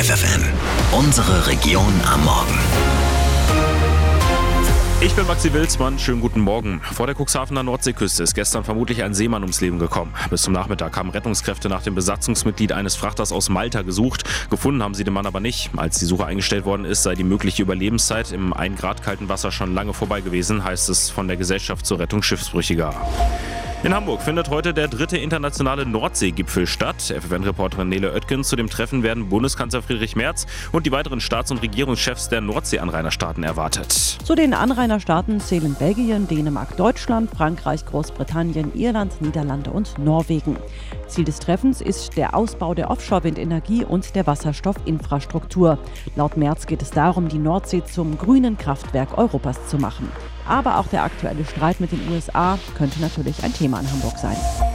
FFN, unsere Region am Morgen. Ich bin Maxi Wilsmann, schönen guten Morgen. Vor der Cuxhavener Nordseeküste ist gestern vermutlich ein Seemann ums Leben gekommen. Bis zum Nachmittag haben Rettungskräfte nach dem Besatzungsmitglied eines Frachters aus Malta gesucht. Gefunden haben sie den Mann aber nicht. Als die Suche eingestellt worden ist, sei die mögliche Überlebenszeit im 1 Grad kalten Wasser schon lange vorbei gewesen, heißt es von der Gesellschaft zur Rettung Schiffsbrüchiger. In Hamburg findet heute der 3. internationale Nordseegipfel statt. FFN-Reporterin Nele Oettgen. Zu dem Treffen werden Bundeskanzler Friedrich Merz und die weiteren Staats- und Regierungschefs der Nordsee-Anrainerstaaten erwartet. Zu den Anrainerstaaten zählen Belgien, Dänemark, Deutschland, Frankreich, Großbritannien, Irland, Niederlande und Norwegen. Ziel des Treffens ist der Ausbau der Offshore-Windenergie und der Wasserstoffinfrastruktur. Laut Merz geht es darum, die Nordsee zum grünen Kraftwerk Europas zu machen. Aber auch der aktuelle Streit mit den USA könnte natürlich ein Thema in Hamburg sein.